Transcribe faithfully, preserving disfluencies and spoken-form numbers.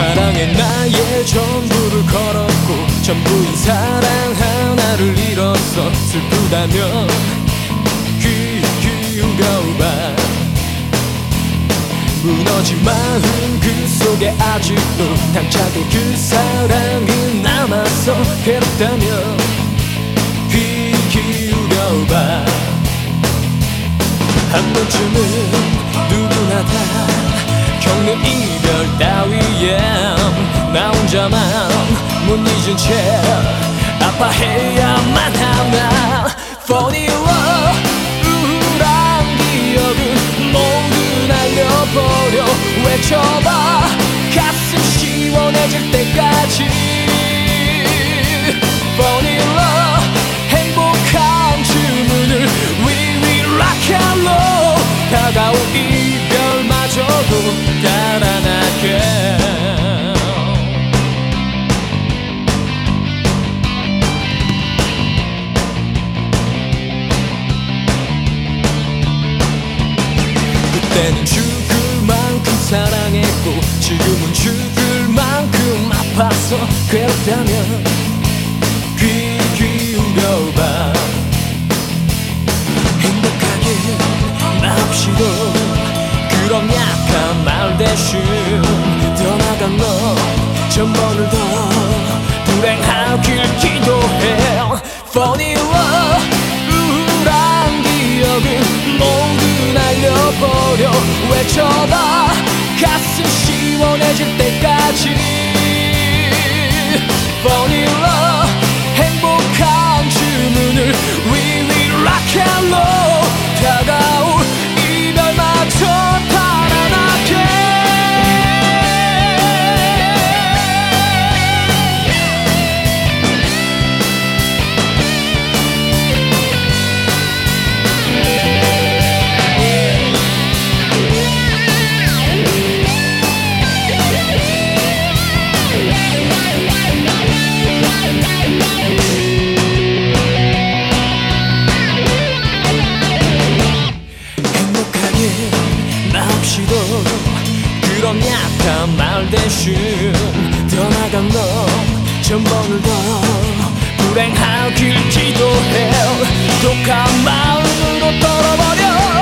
사랑에 나의 전부를 걸었고 전부인 사랑 하나를 잃었어. 슬프다면 귀 기울여봐. 무너진 마음 그 속에 아직도 당차게 그 사랑이 남았어. 괴롭다면 귀 기울여봐. 한 번쯤은 누구나 다 겪는 이별 따위에 나 혼자만 못 잊은 채 아파해야만 하나. Fall in love 우울한 기억은 모두 날려버려. 외쳐봐 가슴 시원해질 때까지. Fall in love 행복한 주문을 We will rock and roll. 다가올 이별마저도 달아나게. 그때는 죽을 만큼 사랑했고 지금은 죽을 만큼 아파서 괴롭다면 귀 기울여봐. 행복하게 맙시도 그런 약한 말 대신 떠나간 너 전번을 더 불행하길 기도해. Fall in love 우울한 기억은 모두 날려버려. 외쳐봐 가슴 시원해질 때까지. Fall in love 행복한 주문을 We will rock and roll. 다가올 이별마저 달아나게. 그런 약한 말 대신 떠나간 너 전번을 더 불행하길 기도해. 독한 마음으로 떨어버려.